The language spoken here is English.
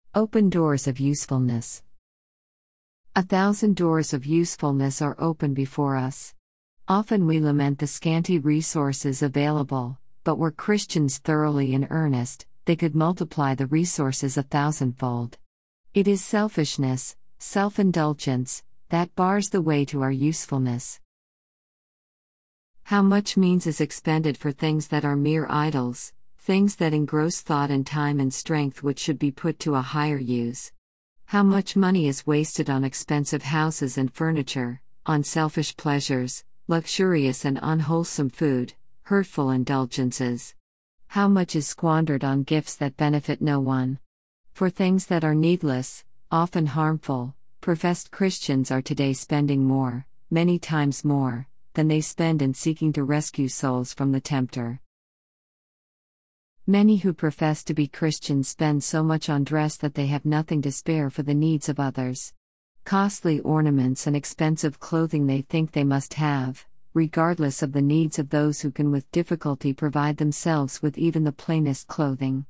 Open doors of usefulness. 1,000 doors of usefulness are open before us. Often we lament the scanty resources available, but were Christians thoroughly in earnest, they could multiply the resources 1,000-fold. It is selfishness, self-indulgence, that bars the way to our usefulness. How much means is expended for things that are mere idols, things that engross thought and time and strength which should be put to a higher use. How much money is wasted on expensive houses and furniture, on selfish pleasures, luxurious and unwholesome food, hurtful indulgences. How much is squandered on gifts that benefit no one. For things that are needless, often harmful, professed Christians are today spending more, many times more, than they spend in seeking to rescue souls from the tempter. Many who profess to be Christians spend so much on dress that they have nothing to spare for the needs of others. Costly ornaments and expensive clothing they think they must have, regardless of the needs of those who can with difficulty provide themselves with even the plainest clothing.